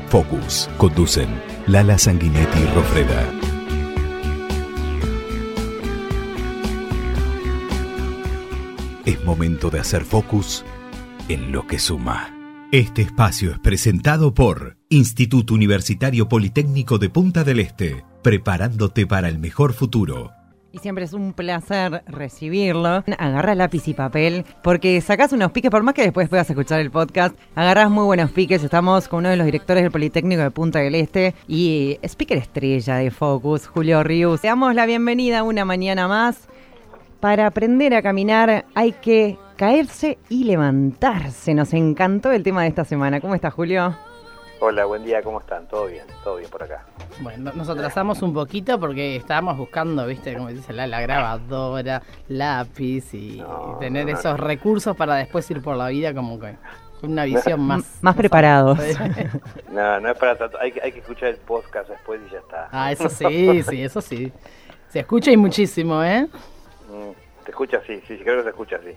Focus. Conducen Lala Sanguinetti y Rofreda. Es momento de hacer focus en lo que suma. Este espacio es presentado por Instituto Universitario Politécnico de Punta del Este, preparándote para el mejor futuro. Y siempre es un placer recibirlo. Agarra lápiz y papel, porque sacás unos piques, por más que después puedas escuchar el podcast, agarrás muy buenos piques. Estamos con uno de los directores del Politécnico de Punta del Este y speaker estrella de Focus, Julio Rius. Te damos la bienvenida una mañana más. Para aprender a caminar hay que caerse y levantarse. Nos encantó el tema de esta semana. ¿Cómo estás, Julio? Hola, buen día, ¿cómo están? ¿Todo bien por acá? Bueno, nos atrasamos un poquito porque estábamos buscando, viste, como dice la grabadora, lápiz y tener esos recursos para después ir por la vida como que con una visión más preparados. No es para tanto, hay que escuchar el podcast después y ya está. Ah, eso sí, eso sí. Se escucha y muchísimo, ¿eh? Se escucha, sí, creo que se escucha, sí.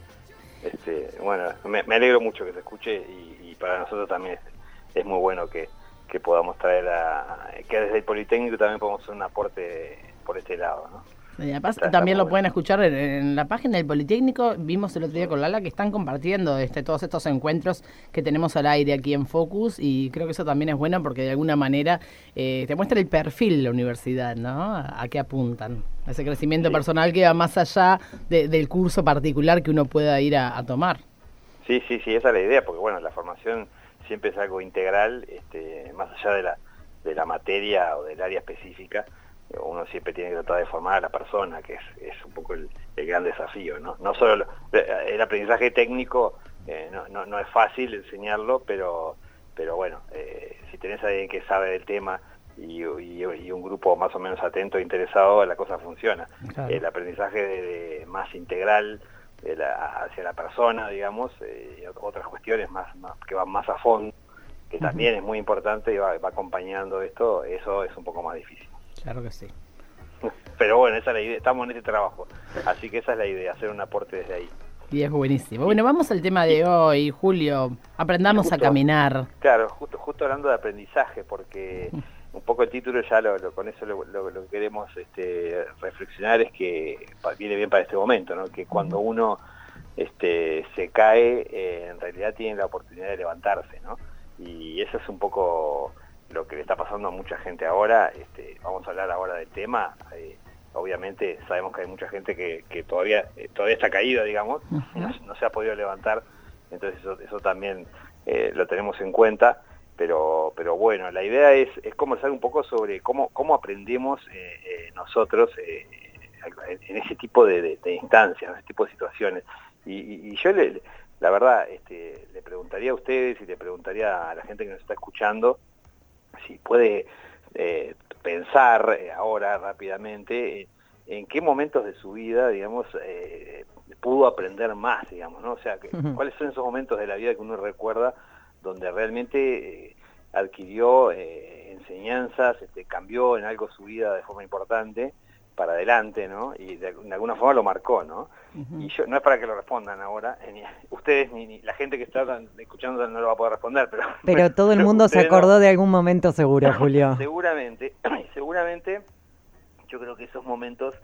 Bueno, me alegro mucho que se escuche y para nosotros también es muy bueno que podamos traer que desde el Politécnico también podemos hacer un aporte por este lado, ¿no? Y además también lo pueden escuchar en la página del Politécnico. Vimos el otro día con Lala que están compartiendo todos estos encuentros que tenemos al aire aquí en Focus, y creo que eso también es bueno porque de alguna manera te muestra el perfil de la universidad, ¿no? A qué apuntan. Ese crecimiento personal que va más allá del curso particular que uno pueda ir a tomar. Sí, esa es la idea, porque bueno, la formación siempre es algo integral, más allá de la materia o del área específica. Uno siempre tiene que tratar de formar a la persona, que es un poco el gran desafío, ¿no? No solo el aprendizaje técnico, no es fácil enseñarlo, pero bueno, si tenés a alguien que sabe del tema y un grupo más o menos atento e interesado, la cosa funciona. Claro. El aprendizaje más integral hacia la persona, digamos, otras cuestiones más que van más a fondo, que también es muy importante y va acompañando esto, eso es un poco más difícil. Claro que sí. Pero bueno, esa es la idea, estamos en este trabajo, así que esa es la idea, hacer un aporte desde ahí. Y es buenísimo. Bueno, vamos al tema de hoy, Julio. Aprendamos a caminar. Claro, justo hablando de aprendizaje, porque un poco el título ya con eso lo que queremos reflexionar es que viene bien para este momento, ¿no? Que cuando uno se cae, en realidad tiene la oportunidad de levantarse, ¿no? Y eso es un poco lo que le está pasando a mucha gente ahora. Vamos a hablar ahora del tema. Obviamente sabemos que hay mucha gente que todavía está caída, digamos, no se ha podido levantar, entonces eso también lo tenemos en cuenta, pero bueno, la idea es conversar un poco sobre cómo aprendemos nosotros en ese tipo de instancias, en ese tipo de situaciones. Y yo la verdad le preguntaría a ustedes y le preguntaría a la gente que nos está escuchando si puede pensar ahora rápidamente en qué momentos de su vida, digamos, pudo aprender más, digamos, ¿no? O sea, cuáles son esos momentos de la vida que uno recuerda donde realmente adquirió enseñanzas, cambió en algo su vida de forma importante para adelante, ¿no? Y de alguna forma lo marcó, ¿no? Y yo, no es para que lo respondan ahora, ustedes ni la gente que está escuchando no lo va a poder responder, pero todo el mundo se acordó de algún momento seguro, Julio. Seguramente, yo creo que esos momentos,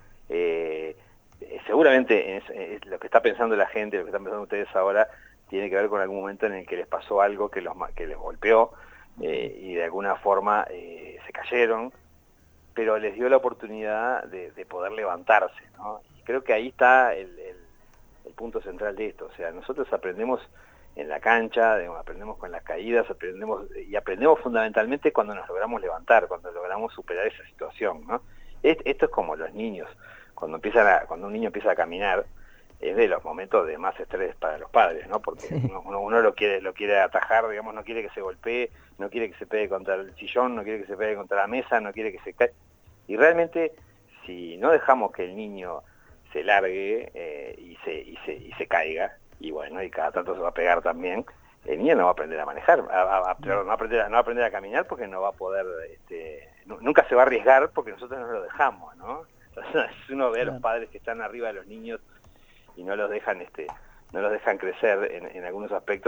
seguramente es lo que está pensando la gente, lo que están pensando ustedes ahora, tiene que ver con algún momento en el que les pasó algo que les golpeó, y de alguna forma se cayeron, pero les dio la oportunidad de poder levantarse, ¿no? Y creo que ahí está el punto central de esto. O sea, nosotros aprendemos en la cancha, aprendemos con las caídas, aprendemos fundamentalmente cuando nos logramos levantar, cuando logramos superar esa situación, ¿no? Esto es como los niños, cuando un niño empieza a caminar, es de los momentos de más estrés para los padres, ¿no? Porque uno lo quiere atajar, digamos, no quiere que se golpee, no quiere que se pegue contra el sillón, no quiere que se pegue contra la mesa, no quiere que se caiga. Y realmente, si no dejamos que el niño se largue y se caiga, y bueno, y cada tanto se va a pegar también, el niño no va a aprender a manejar, no va a aprender a caminar porque no va a poder, nunca se va a arriesgar porque nosotros no lo dejamos, ¿no? Entonces uno ve a los padres que están arriba de los niños y no los dejan crecer en algunos aspectos,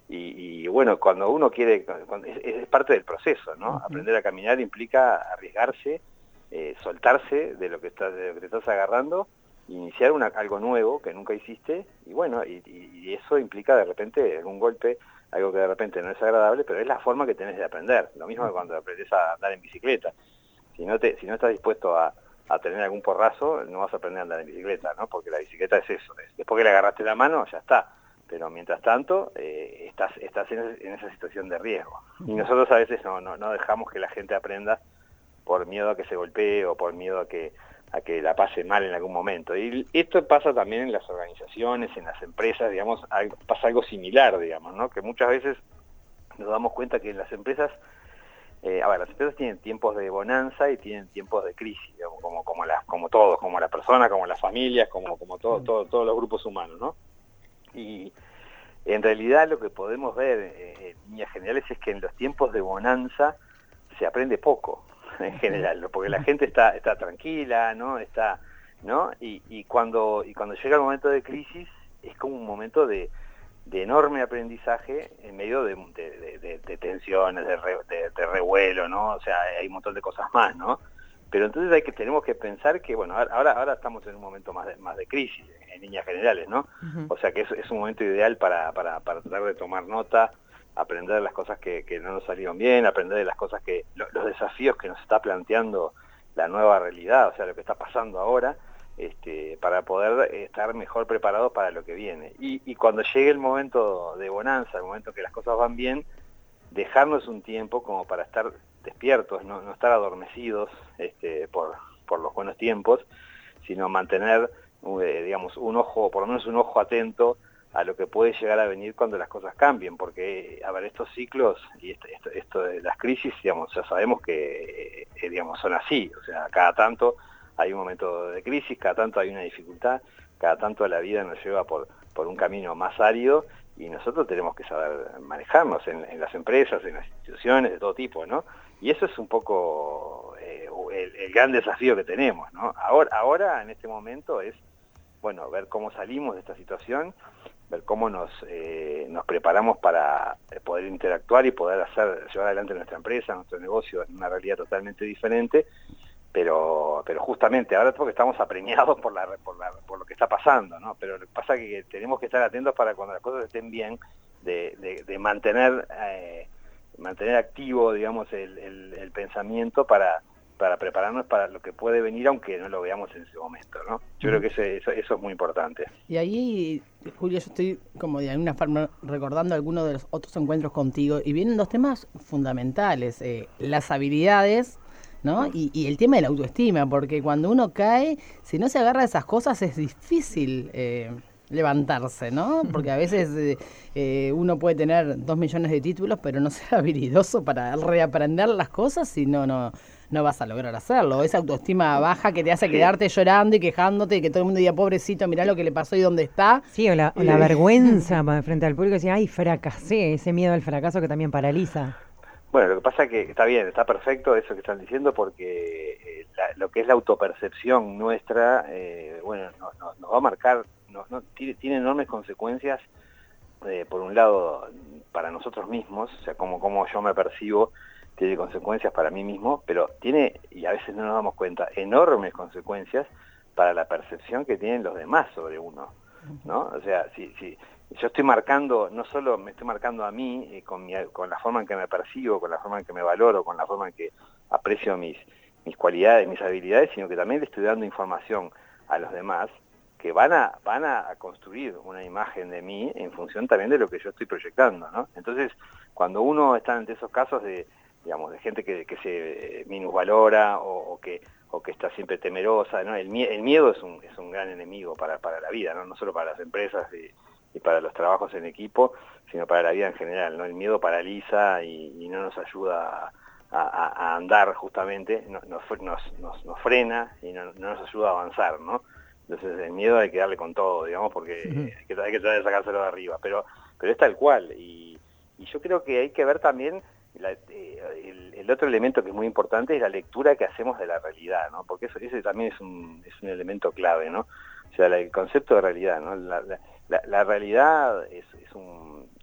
Y bueno, cuando uno quiere, es parte del proceso, ¿no? Aprender a caminar implica arriesgarse, soltarse de lo que te estás agarrando, iniciar algo nuevo que nunca hiciste, y bueno, y eso implica de repente un golpe, algo que de repente no es agradable, pero es la forma que tenés de aprender. Lo mismo que cuando aprendes a andar en bicicleta. Si no estás dispuesto a tener algún porrazo, no vas a aprender a andar en bicicleta, ¿no? Porque la bicicleta es eso. Después que le agarraste la mano, ya está. Pero mientras tanto, estás en esa situación de riesgo. Y nosotros a veces no dejamos que la gente aprenda por miedo a que se golpee o por miedo a que la pase mal en algún momento. Y esto pasa también en las organizaciones, en las empresas, digamos, pasa algo similar, digamos, ¿no? Que muchas veces nos damos cuenta que en las empresas, las empresas tienen tiempos de bonanza y tienen tiempos de crisis, digamos, como todos, como las personas, como las familias, como todos los grupos humanos, ¿no? Y en realidad lo que podemos ver en líneas generales es que en los tiempos de bonanza se aprende poco, en general, porque la gente está tranquila, ¿no? Y cuando llega el momento de crisis es como un momento de enorme aprendizaje en medio de tensiones, de revuelo, ¿no? O sea, hay un montón de cosas más, ¿no? Pero entonces tenemos que pensar que, bueno, ahora estamos en un momento más de crisis, en líneas generales, ¿no? O sea que es un momento ideal para tratar de tomar nota, aprender las cosas que no nos salieron bien, aprender de las cosas los desafíos que nos está planteando la nueva realidad, o sea, lo que está pasando ahora, para poder estar mejor preparados para lo que viene. Y cuando llegue el momento de bonanza, el momento que las cosas van bien, dejarnos un tiempo como para estar despiertos, no estar adormecidos por los buenos tiempos, sino mantener, digamos, un ojo, por lo menos un ojo atento a lo que puede llegar a venir cuando las cosas cambien, porque, estos ciclos y esto de las crisis, digamos, ya sabemos que, digamos, son así, o sea, cada tanto hay un momento de crisis, cada tanto hay una dificultad, cada tanto la vida nos lleva por un camino más árido, y nosotros tenemos que saber manejarnos en las empresas, en las instituciones de todo tipo, ¿no? Y eso es un poco el gran desafío que tenemos, ¿no? Ahora, en este momento, es, bueno, ver cómo salimos de esta situación, ver cómo nos preparamos para poder interactuar y poder llevar adelante nuestra empresa, nuestro negocio en una realidad totalmente diferente, pero justamente ahora porque estamos apremiados por lo que está pasando, ¿no? Pero lo que pasa es que tenemos que estar atentos para cuando las cosas estén bien, de mantener activo, digamos, el pensamiento para prepararnos para lo que puede venir, aunque no lo veamos en ese momento, ¿no? Yo creo que eso es muy importante. Y ahí, Julio, yo estoy como de alguna forma recordando algunos de los otros encuentros contigo, y vienen dos temas fundamentales, las habilidades, ¿no? Y el tema de la autoestima, porque cuando uno cae, si no se agarra a esas cosas es difícil levantarse, ¿no? Porque a veces uno puede tener 2 millones de títulos, pero no ser habilidoso para reaprender las cosas y no vas a lograr hacerlo. Esa autoestima baja que te hace quedarte llorando y quejándote y que todo el mundo diga, pobrecito, mirá lo que le pasó y dónde está. Sí, o la vergüenza frente al público, decir, ay, fracasé, ese miedo al fracaso que también paraliza. Bueno, lo que pasa es que está bien, está perfecto eso que están diciendo, porque lo que es la autopercepción nuestra, nos va a marcar, tiene enormes consecuencias, por un lado, para nosotros mismos, o sea, como yo me percibo, tiene consecuencias para mí mismo, pero tiene, y a veces no nos damos cuenta, enormes consecuencias para la percepción que tienen los demás sobre uno, ¿no? O sea, si yo estoy marcando, no solo me estoy marcando a mí, con la forma en que me percibo, con la forma en que me valoro, con la forma en que aprecio mis cualidades, mis habilidades, sino que también le estoy dando información a los demás que van a construir una imagen de mí en función también de lo que yo estoy proyectando, ¿no? Entonces, cuando uno está ante esos casos de gente que se minusvalora o que está siempre temerosa, ¿no? El miedo es un gran enemigo para la vida, ¿no? No solo para las empresas y para los trabajos en equipo, sino para la vida en general, ¿no? El miedo paraliza y no nos ayuda a andar, justamente, nos frena y no nos ayuda a avanzar, ¿no? Entonces el miedo hay que darle con todo, digamos, porque hay que tratar de sacárselo de arriba, pero es tal cual, y yo creo que hay que ver también el otro elemento que es muy importante, es la lectura que hacemos de la realidad, ¿no? Porque ese también es un elemento clave, ¿no? O sea, el concepto de realidad, ¿no? La realidad es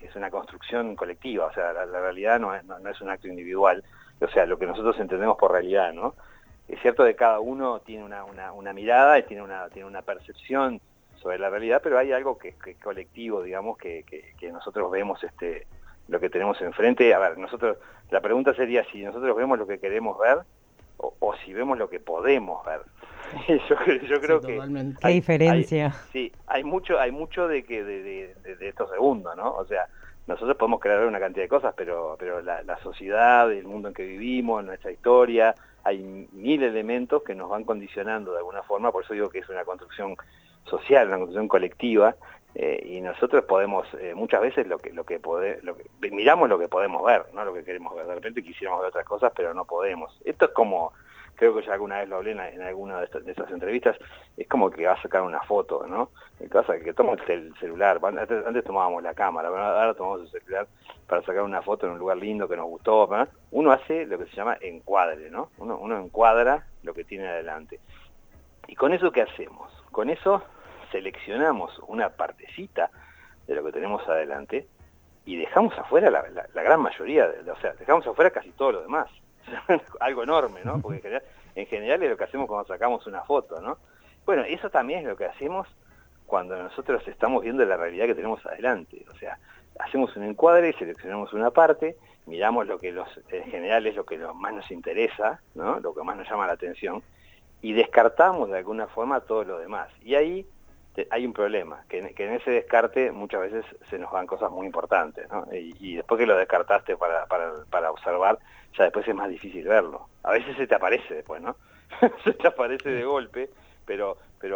es una construcción colectiva, o sea, la realidad no es un acto individual, o sea, lo que nosotros entendemos por realidad, ¿no? Es cierto que cada uno tiene una mirada y tiene una percepción sobre la realidad, pero hay algo que es colectivo, digamos, que nosotros vemos lo que tenemos enfrente. A ver, la pregunta sería si nosotros vemos lo que queremos ver o si vemos lo que podemos ver. Yo creo que ¿Qué diferencia? Hay mucho de esto segundo, ¿no? O sea, nosotros podemos crear una cantidad de cosas, pero la sociedad, el mundo en que vivimos, nuestra historia, hay 1000 elementos que nos van condicionando de alguna forma. Por eso digo que es una construcción social, una construcción colectiva, y nosotros podemos muchas veces miramos lo que podemos ver, no lo que queremos ver. De repente quisiéramos ver otras cosas, pero no podemos. Esto es como, creo que ya alguna vez lo hablé en alguna de estas entrevistas, es como que va a sacar una foto, ¿no? Que toma el celular. Antes tomábamos la cámara, ahora tomamos el celular para sacar una foto en un lugar lindo que nos gustó, ¿no? Uno hace lo que se llama encuadre, ¿no? Uno encuadra lo que tiene adelante. ¿Y con eso qué hacemos? Con eso seleccionamos una partecita de lo que tenemos adelante y dejamos afuera la gran mayoría, o sea, dejamos afuera casi todo lo demás. Algo enorme, ¿no? Porque en general es lo que hacemos cuando sacamos una foto, ¿no? Bueno, eso también es lo que hacemos cuando nosotros estamos viendo la realidad que tenemos adelante. O sea, hacemos un encuadre, seleccionamos una parte, miramos lo que en general es lo que más nos interesa, ¿no? Lo que más nos llama la atención, y descartamos de alguna forma todo lo demás. Y ahí hay un problema, que en ese descarte muchas veces se nos van cosas muy importantes, ¿no? Y después que lo descartaste para observar, ya después es más difícil verlo. A veces se te aparece después, ¿no? Se te aparece de golpe, pero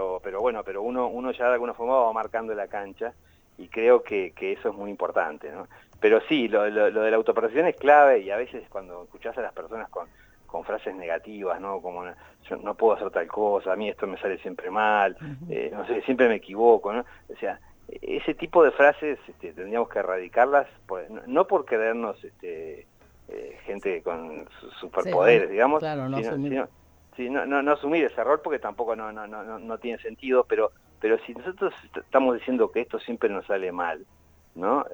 uno ya de alguna forma va marcando la cancha, y creo que eso es muy importante, ¿no? Pero sí, lo de la autopercepción es clave, y a veces cuando escuchás a las personas con frases negativas, ¿no? Como yo no puedo hacer tal cosa, a mí esto me sale siempre mal, no sé, siempre me equivoco, ¿no? O sea, ese tipo de frases tendríamos que erradicarlas, no por creernos gente con superpoderes, digamos, claro, no asumir ese error, porque tampoco no tiene sentido, pero si nosotros estamos diciendo que esto siempre nos sale mal, ¿no?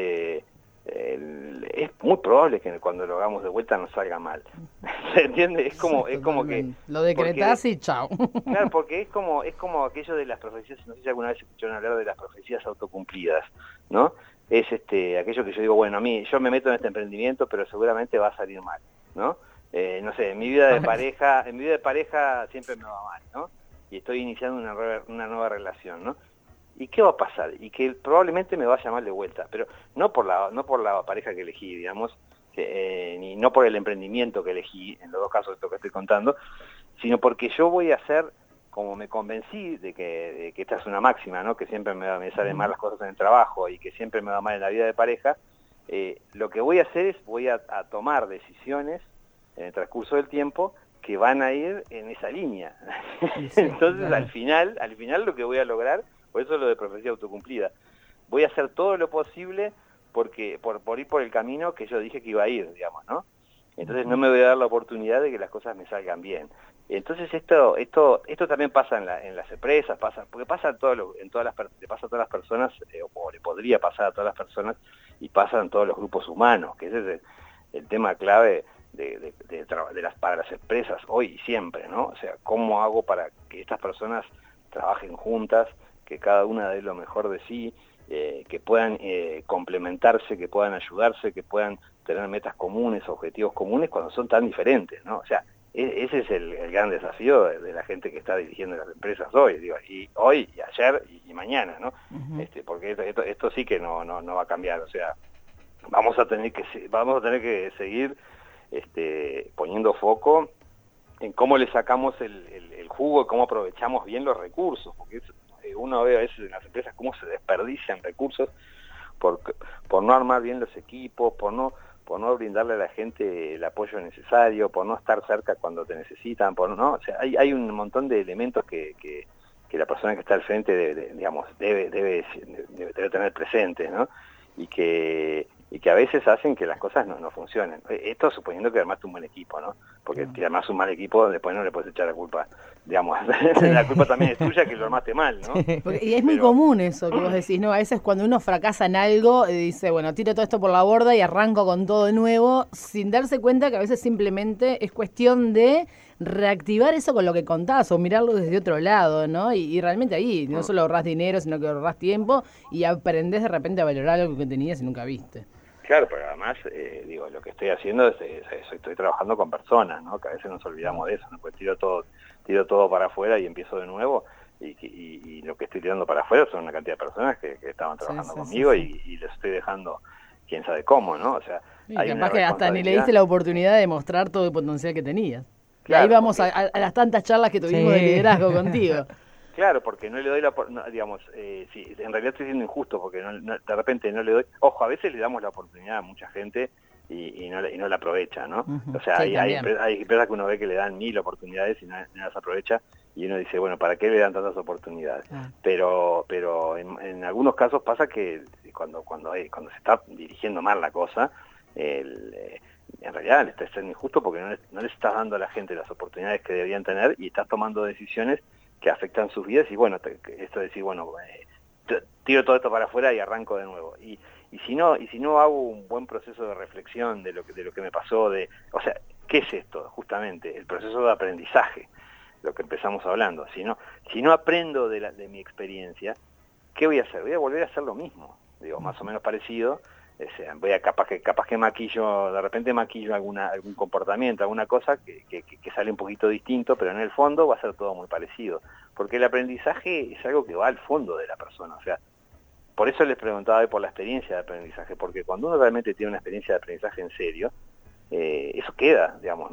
Es muy probable que cuando lo hagamos de vuelta nos salga mal. ¿Se entiende? Es como que lo decretás y chao. Claro, porque es como aquello de las profecías. No sé si alguna vez escucharon hablar de las profecías autocumplidas, ¿no? Es aquello que yo digo, bueno, yo me meto en este emprendimiento, pero seguramente va a salir mal, ¿no? No sé, en mi vida de pareja siempre me va mal, ¿no? Y estoy iniciando una nueva relación, ¿no? ¿Y qué va a pasar? Y que probablemente me vaya mal de vuelta, pero no por la pareja que elegí, digamos, ni no por el emprendimiento que elegí, en los dos casos de lo que estoy contando, sino porque yo voy a hacer, como me convencí de que esta es una máxima, ¿no? Que siempre me salen mal las cosas en el trabajo y que siempre me va mal en la vida de pareja. Lo que voy a hacer es voy a tomar decisiones en el transcurso del tiempo que van a ir en esa línea. Sí, entonces, claro. al final lo que voy a lograr, por eso lo de profecía autocumplida, voy a hacer todo lo posible por ir por el camino que yo dije que iba a ir, digamos, ¿no? Entonces no me voy a dar la oportunidad de que las cosas me salgan bien. Entonces esto también pasa en las empresas, porque pasa le pasa a todas las personas, o le podría pasar a todas las personas, y pasa en todos los grupos humanos, que ese es el tema clave para las empresas hoy y siempre, ¿no? O sea, ¿cómo hago para que estas personas trabajen juntas, que cada una dé lo mejor de sí, que puedan complementarse, que puedan ayudarse, que puedan tener metas comunes, objetivos comunes cuando son tan diferentes, ¿no? O sea, ese es el gran desafío de la gente que está dirigiendo las empresas hoy, digo, y hoy, y ayer, y mañana, ¿no? Porque esto sí que no va a cambiar, o sea, vamos a tener que seguir poniendo foco en cómo le sacamos el jugo y cómo aprovechamos bien los recursos, porque uno ve a veces en las empresas cómo se desperdician recursos por no armar bien los equipos, por no brindarle a la gente el apoyo necesario, por no estar cerca cuando te necesitan, o sea, hay un montón de elementos que la persona que está al frente debe tener presentes, ¿no? Y que a veces hacen que las cosas no funcionen. Esto suponiendo que armaste un buen equipo, ¿no? Porque si armas un mal equipo, después no le puedes echar la culpa digamos, la culpa también es tuya que lo armaste mal, ¿no? Y es muy común eso que vos decís, ¿no? A veces cuando uno fracasa en algo, dice, bueno, tiro todo esto por la borda y arranco con todo de nuevo, sin darse cuenta que a veces simplemente es cuestión de reactivar eso con lo que contás o mirarlo desde otro lado, ¿no? Y realmente ahí no solo ahorrás dinero, sino que ahorrás tiempo y aprendés de repente a valorar algo que tenías y nunca viste. Claro, pero además, digo, lo que estoy haciendo es estoy trabajando con personas, ¿no? Que a veces nos olvidamos de eso, ¿no? Pues tiro todo para afuera y empiezo de nuevo, y lo que estoy tirando para afuera son una cantidad de personas que estaban trabajando conmigo. Y les estoy dejando quién sabe cómo, ¿no? O sea, hay capaz que hasta ni le diste la oportunidad de mostrar todo el potencial que tenías. Claro, y ahí vamos a las tantas charlas que tuvimos de liderazgo contigo. Claro, porque no le doy digamos, sí, en realidad estoy siendo injusto porque de repente no le doy, ojo, a veces le damos la oportunidad a mucha gente y no la aprovecha, ¿no? O sea, sí, hay empresas que uno ve que le dan 1000 oportunidades y no las aprovecha, y uno dice, bueno, ¿para qué le dan tantas oportunidades? Pero en algunos casos pasa que cuando se está dirigiendo mal la cosa, en realidad le estás siendo injusto porque no le estás dando a la gente las oportunidades que deberían tener y estás tomando decisiones que afectan sus vidas. Y bueno, esto de decir, bueno, tiro todo esto para afuera y arranco de nuevo. Y si no hago un buen proceso de reflexión de lo que me pasó, o sea, ¿qué es esto? Justamente el proceso de aprendizaje, lo que empezamos hablando. Si no aprendo de mi experiencia, ¿qué voy a hacer? Voy a volver a hacer lo mismo, digo, más o menos parecido. O sea, capaz que maquillo, de repente maquillo algún comportamiento, alguna cosa que sale un poquito distinto, pero en el fondo va a ser todo muy parecido, porque el aprendizaje es algo que va al fondo de la persona. O sea, por eso les preguntaba hoy por la experiencia de aprendizaje, porque cuando uno realmente tiene una experiencia de aprendizaje en serio, eso queda, digamos,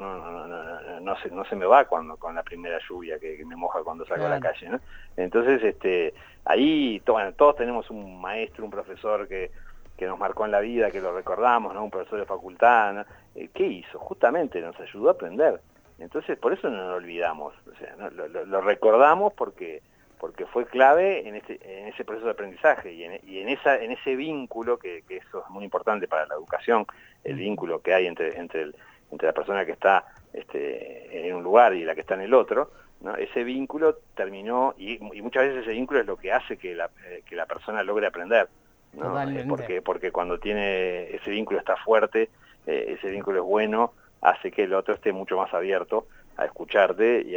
no se me va con la primera lluvia que me moja cuando salgo a la calle, ¿no? Entonces, ahí todos tenemos un maestro, un profesor que nos marcó en la vida, que lo recordamos, ¿no? Un profesor de facultad, ¿no? ¿Qué hizo? Justamente nos ayudó a aprender. Entonces, por eso no lo olvidamos, o sea, ¿no? Lo recordamos porque fue clave en ese proceso de aprendizaje y en ese vínculo, que eso es muy importante para la educación, el vínculo que hay entre la persona que está en un lugar y la que está en el otro, ¿no? Ese vínculo terminó, y muchas veces ese vínculo es lo que hace que la persona logre aprender, ¿no? Porque cuando tiene ese vínculo está fuerte, ese vínculo es bueno, hace que el otro esté mucho más abierto a escucharte y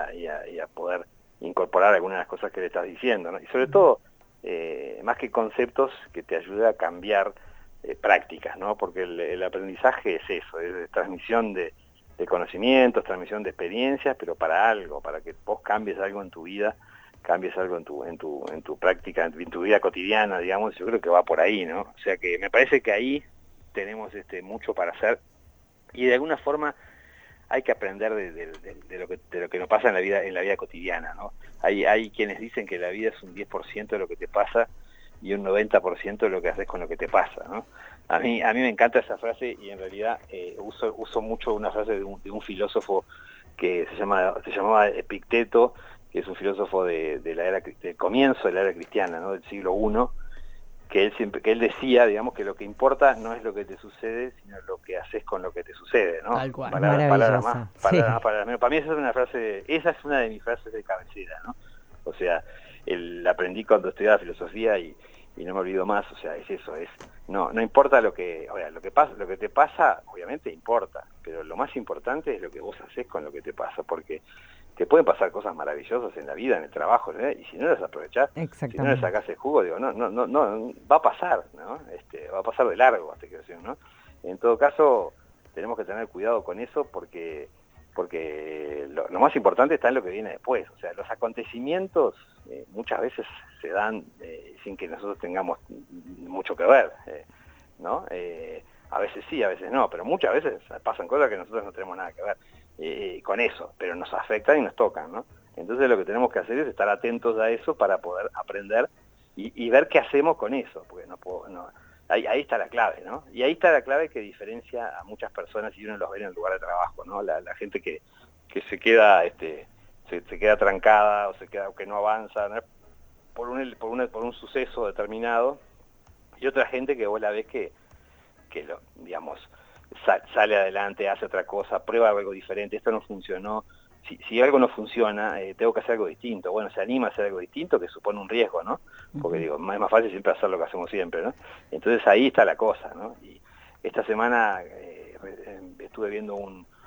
a poder incorporar algunas de las cosas que le estás diciendo, ¿no? Y sobre todo, más que conceptos, que te ayude a cambiar prácticas, ¿no? Porque el aprendizaje es eso, es transmisión de conocimientos, transmisión de experiencias, pero para algo, para que vos cambies algo en tu vida, cambies algo en tu práctica, en tu vida cotidiana, digamos. Yo creo que va por ahí, ¿no? O sea que me parece que ahí tenemos mucho para hacer, y de alguna forma hay que aprender de lo que nos pasa en la vida cotidiana, ¿no? Hay quienes dicen que la vida es un 10% de lo que te pasa y un 90% de lo que haces con lo que te pasa, ¿no? A mí me encanta esa frase, y en realidad uso mucho una frase de un filósofo que se llamaba Epicteto, que es un filósofo del comienzo de la era cristiana, ¿no? Del siglo I, que él decía, digamos, que lo que importa no es lo que te sucede, sino lo que haces con lo que te sucede, ¿no? Tal cual. Palabras más. Para mí esa es una de mis frases de cabecera, ¿no? O sea, aprendí cuando estudiaba filosofía y no me olvido más. O sea, es eso, no importa lo que te pasa, obviamente importa, pero lo más importante es lo que vos haces con lo que te pasa, porque te pueden pasar cosas maravillosas en la vida, en el trabajo, ¿no? Y si no las aprovechás, si no le sacás el jugo, digo, no va a pasar, ¿no? Va a pasar de largo, hasta que decir, ¿no? En todo caso, tenemos que tener cuidado con eso, porque lo más importante está en lo que viene después. O sea, los acontecimientos muchas veces se dan sin que nosotros tengamos mucho que ver, ¿no? A veces sí, a veces no, pero muchas veces pasan cosas que nosotros no tenemos nada que ver con eso, pero nos afectan y nos tocan, ¿no? Entonces lo que tenemos que hacer es estar atentos a eso para poder aprender y ver qué hacemos con eso, porque ahí está la clave, ¿no? Y ahí está la clave que diferencia a muchas personas, y uno los ve en el lugar de trabajo, ¿no? La gente que se queda se queda trancada o que no avanza, ¿no? por un suceso determinado, y otra gente que vos la ves que digamos, sale adelante, hace otra cosa, prueba algo diferente, esto no funcionó, si algo no funciona, tengo que hacer algo distinto. Bueno, se anima a hacer algo distinto, que supone un riesgo, ¿no? Porque digo, es más fácil siempre hacer lo que hacemos siempre, ¿no? Entonces ahí está la cosa, ¿no? Y esta semana estuve viendo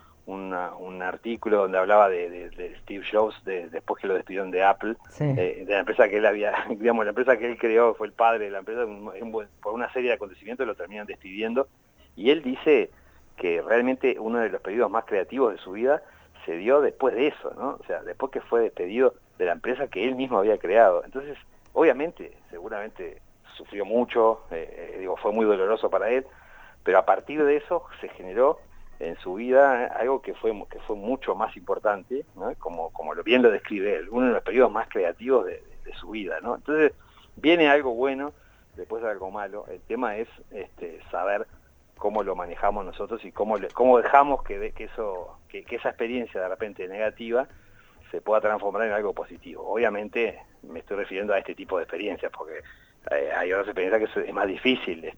un artículo donde hablaba de Steve Jobs, después que lo despidieron de Apple, de la empresa que él había, digamos, la empresa que él creó, fue el padre de la empresa, por una serie de acontecimientos lo terminan despidiendo, y él dice que realmente uno de los periodos más creativos de su vida se dio después de eso, ¿no? O sea, después que fue despedido de la empresa que él mismo había creado. Entonces, obviamente, seguramente sufrió mucho, fue muy doloroso para él, pero a partir de eso se generó en su vida algo que fue mucho más importante, ¿no? Como bien lo describe él, uno de los periodos más creativos de su vida, ¿no? Entonces, viene algo bueno, después algo malo. El tema es saber cómo lo manejamos nosotros y cómo dejamos que esa experiencia de repente negativa se pueda transformar en algo positivo. Obviamente me estoy refiriendo a este tipo de experiencias, porque hay otras experiencias que es más difícil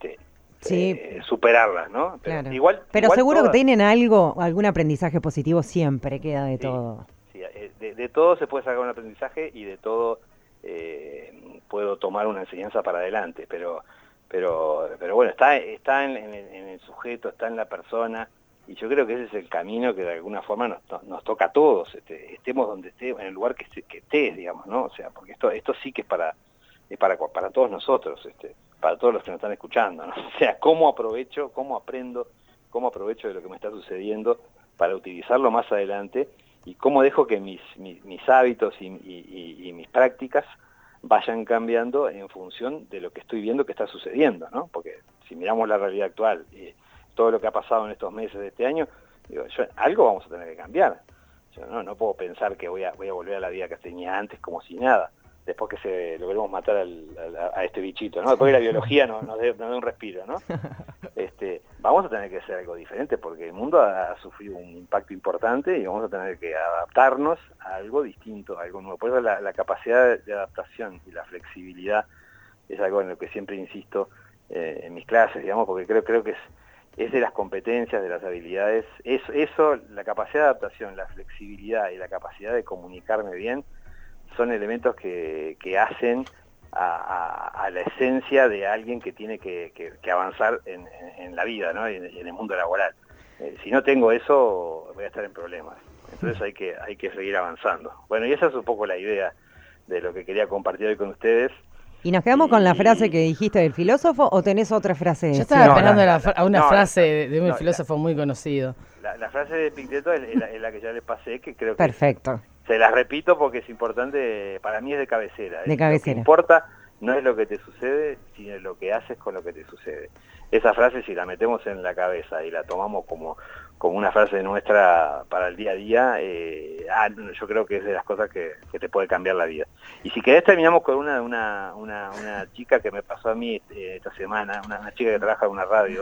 superarlas, ¿no? Pero, claro. igual seguro todas, que tienen algún aprendizaje positivo, siempre queda de todo. Sí, de todo se puede sacar un aprendizaje y de todo puedo tomar una enseñanza para adelante, pero bueno, está en el sujeto, está en la persona, y yo creo que ese es el camino que de alguna forma nos toca a todos, estemos donde estemos, en el lugar que estés, digamos, ¿no? O sea, porque esto sí que es para todos nosotros, para todos los que nos están escuchando, ¿no? O sea, cómo aprovecho, cómo aprendo, cómo aprovecho de lo que me está sucediendo para utilizarlo más adelante, y cómo dejo que mis hábitos y mis prácticas vayan cambiando en función de lo que estoy viendo que está sucediendo, ¿no? Porque si miramos la realidad actual y todo lo que ha pasado en estos meses de este año, algo vamos a tener que cambiar. Yo no puedo pensar que voy a volver a la vida que tenía antes como si nada, después que logremos matar a este bichito, ¿no? Después que la biología nos dé un respiro, ¿no? Vamos a tener que hacer algo diferente, porque el mundo ha sufrido un impacto importante y vamos a tener que adaptarnos a algo distinto, a algo nuevo. Por eso la capacidad de adaptación y la flexibilidad es algo en lo que siempre insisto en mis clases, digamos, porque creo que es de las competencias, de las habilidades. Eso, la capacidad de adaptación, la flexibilidad y la capacidad de comunicarme bien son elementos que hacen a la esencia de alguien que tiene que avanzar en la vida, ¿no? Y en el mundo laboral. Si no tengo eso, voy a estar en problemas. Entonces hay que seguir avanzando. Bueno, y esa es un poco la idea de lo que quería compartir hoy con ustedes. ¿Y nos quedamos con la frase que dijiste del filósofo o tenés otra frase? Yo estaba esperando una frase de un filósofo muy conocido. La frase de Epicteto es la que ya les pasé, que creo que... Perfecto. Se las repito porque es importante, para mí es de cabecera. De cabecera. Lo que importa no es lo que te sucede, sino lo que haces con lo que te sucede. Esa frase, si la metemos en la cabeza y la tomamos como una frase nuestra para el día a día, yo creo que es de las cosas que te puede cambiar la vida. Y si querés terminamos con una chica que me pasó a mí esta semana, una chica que trabaja en una radio,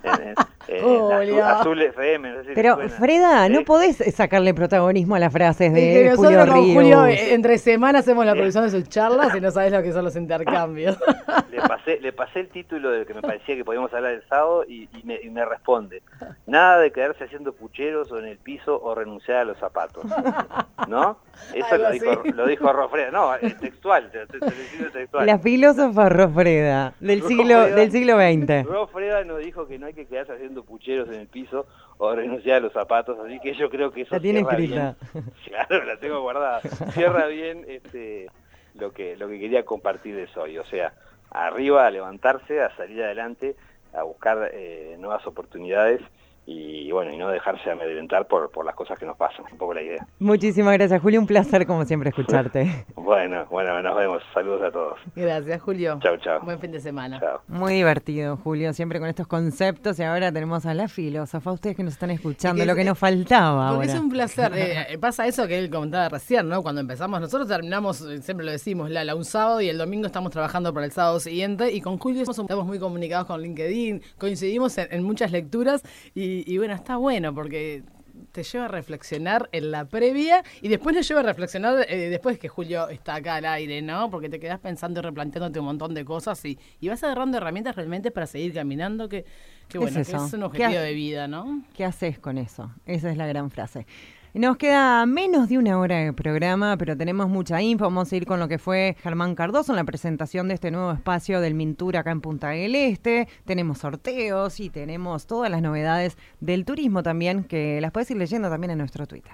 en Azul FM. No sé si pero Freda, no podés sacarle protagonismo a las frases de Julio nosotros con Ríos. Julio entre semanas hacemos la producción de sus charlas y no sabés lo que son los intercambios. Le pasé el título del que me parecía que podíamos hablar el sábado y me responde: nada de quedarse haciendo pucheros o en el piso o renunciar a los zapatos, ¿no? Eso lo dijo Rofreda, no, es textual, te textual. La filósofa Rofreda del siglo XX. Rofreda nos dijo que no hay que quedarse haciendo pucheros en el piso o renunciar a los zapatos, así que yo creo que eso la tiene escrita. Bien. Claro, la tengo guardada. Cierra bien lo que quería compartirles hoy, o sea, arriba, a levantarse, a salir adelante, a buscar nuevas oportunidades y bueno, y no dejarse amedrentar por las cosas que nos pasan, un poco la idea. Muchísimas gracias, Julio, un placer como siempre escucharte. Bueno, nos vemos, saludos a todos. Gracias, Julio. Chau. Buen fin de semana. Chau. Muy divertido, Julio, siempre con estos conceptos, y ahora tenemos a la filósofa, ustedes que nos están escuchando, lo que nos faltaba ahora. Es un placer, pasa eso que él comentaba recién, ¿no? Cuando empezamos, nosotros terminamos, siempre lo decimos, un sábado y el domingo estamos trabajando para el sábado siguiente, y con Julio estamos muy comunicados con LinkedIn, coincidimos en muchas lecturas, y bueno, está bueno porque te lleva a reflexionar en la previa y después nos lleva a reflexionar después que Julio está acá al aire, ¿no? Porque te quedás pensando y replanteándote un montón de cosas y vas agarrando herramientas realmente para seguir caminando, que bueno, que es un objetivo de vida, ¿no? ¿Qué haces con eso? Esa es la gran frase. Nos queda menos de una hora de programa, pero tenemos mucha info. Vamos a ir con lo que fue Germán Cardoso en la presentación de este nuevo espacio del Mintur acá en Punta del Este. Tenemos sorteos y tenemos todas las novedades del turismo también, que las puedes ir leyendo también en nuestro Twitter.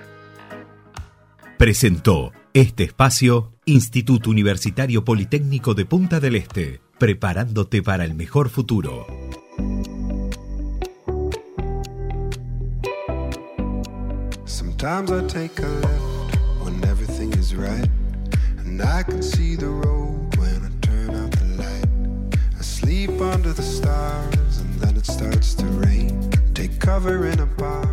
Presentó este espacio Instituto Universitario Politécnico de Punta del Este, preparándote para el mejor futuro. Sometimes I take a left when everything is right, and I can see the road when I turn out the light. I sleep under the stars and then it starts to rain. Take cover in a bar